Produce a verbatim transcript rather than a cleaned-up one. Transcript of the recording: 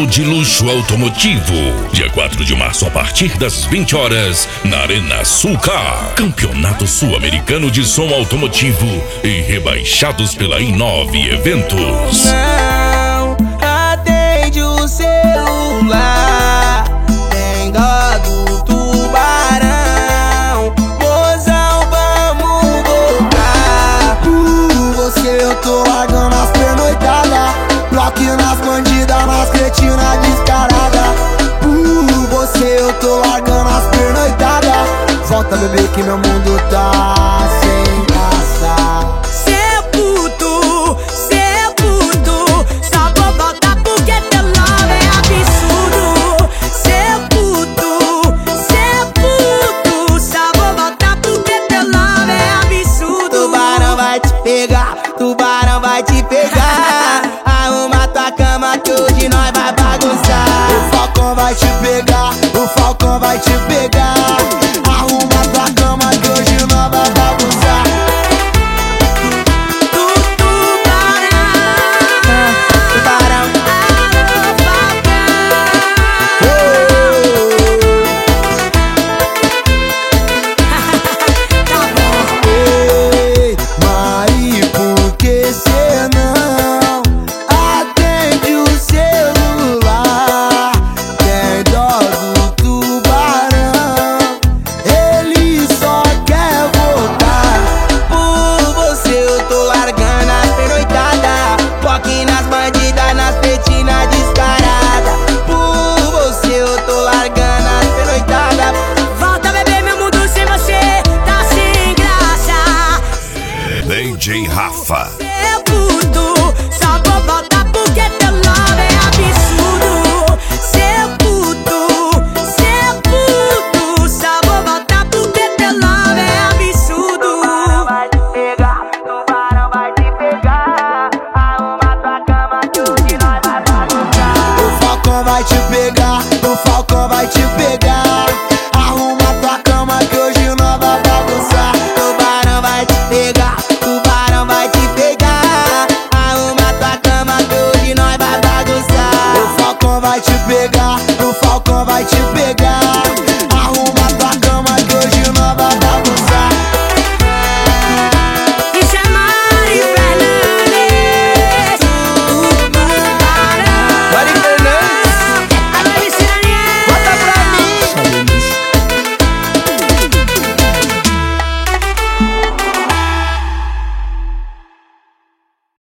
Show de luxo automotivo. Dia quatro de março, a partir das vinte horas, na Arena Sulcar. Campeonato Sul-Americano de Som Automotivo e rebaixados pela Inove Eventos. Não atende o celular, tem dó do tubarão. Mozão, vamos voltar. Por você eu tô largando as pernoitadas, bloco nas bandidas, nas cretinas descarada. Por você eu tô largando as pernoitadas. Volta, bebê, que meu mundo tá sem graça. Cê puto, cê puto, só vou voltar porque teu love é absurdo. Cê puto, cê puto, só vou voltar porque teu love é absurdo. Tubarão vai te pegar, tubarão vai te pegar. Arruma tua cama que hoje nós vai bagunçar. O falcão vai te pegar, o falcão vai te pegar. Arruma tua cama que hoje nós vai bagunçar. Tu tubarão, Tubarão, alô falcão. Tá bom. ei, mas por que cê não atende o celular? Tem dó do tubarão, ele só quer voltar. Por você eu tô largando as pernoitadas, foque nas bandidas, nas pretinas descarada. Por você eu tô largando as pernoitadas. Volta, bebê, meu mundo sem você tá sem graça. D J Rafa.